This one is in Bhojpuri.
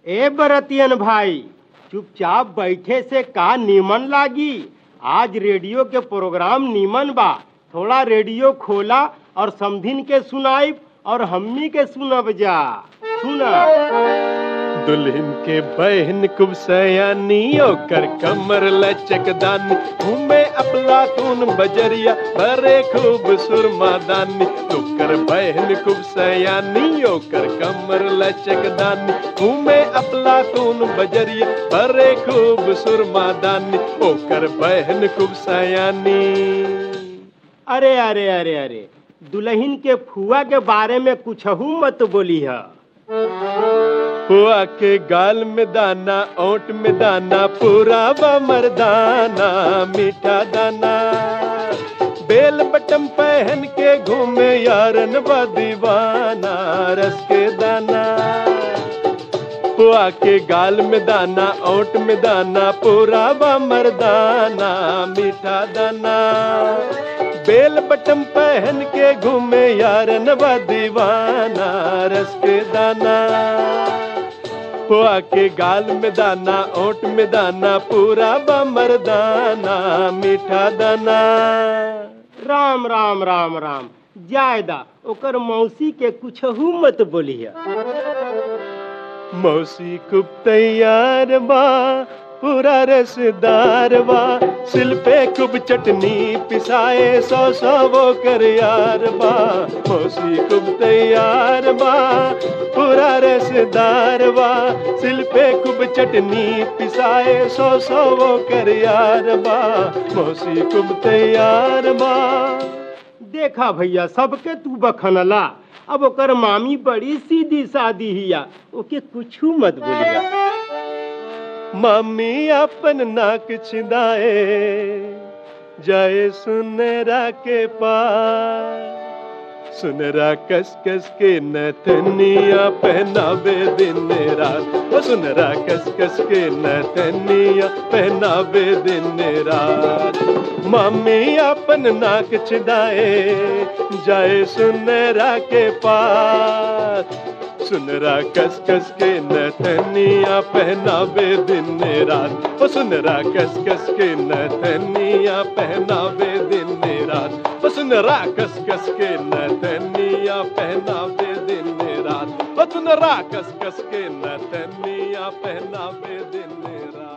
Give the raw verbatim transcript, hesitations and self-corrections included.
ए बरतियन भाई, चुपचाप बैठे से का नीमन लागी। आज रेडियो के प्रोग्राम नीमन बा। थोड़ा रेडियो खोला और समधिन के सुनाई और हमनी के सुनब जा। सुना। दुल्हन के बहन खूब सयानी ओकर कमर लचकदानी, घूमे अपला तून बजरिया भरे खूब सुरमादानी। ओकर बहन खूब सयानी ओकर कमर लचकदानी, घूमे अपला तून बजरिया भरे खूब सुरमादानी। ओकर बहन खूब सयानी। अरे अरे अरे अरे, दुल्हन के फुआ के बारे में कुछहू मत बोली है। फुआ के गाल में दाना, ओंठ में दाना, पूरा बा मर्दाना मीठा दाना। बेल बटम पहन के घूमे यारन बा दीवाना रस के दाना। फुआ के गाल में दाना, ओंठ में दाना, पूरा बा मर्दाना मीठा दाना। बेल बटम पहन के घूमे यारन बा दीवाना रस के दाना। फुआ के गाल में दाना, ओंठ में दाना, पूरा बा मर्दाना मीठा दाना। राम राम राम राम, जायदा ओकर मौसी के कुछहू मत बोली है। मौसी खूब तैयार बा, पूरा रसदार बा, सिल पे खूब चटनी पिसाए सौ सौ वो कर यार बा। मौसी खूब तैयार बा, पूरा रसदार बा, सिल पे खूब चटनी पिसाए सौ सौ वो कर यार बा। मौसी खूब तैयार बा। देखा भैया, सबके तू बखनला। अब ओकर मामी बड़ी सीधी सादी हिया, ओके कुछू मत बोलिया। मामी अपन नाक छिदाए जाए सुनरा के पास, सुनरा कस कस के नथनिया पहनावे दिन रात। ओ सुनरा कस कस के नथनिया पहनावे दिन रात। मामी अपन नाक छिदाए जाए सुनरा के पास, सुनरा कस कस के नथनिया पहनावे दिन रात। ओ सुनरा कस कस के नथनिया पहनावे दिन रात। ओ सुनरा कस कस के नथनिया पहनावे दिन रात। ओ सुनरा कस कस के नथनिया पहनावे दिन रात।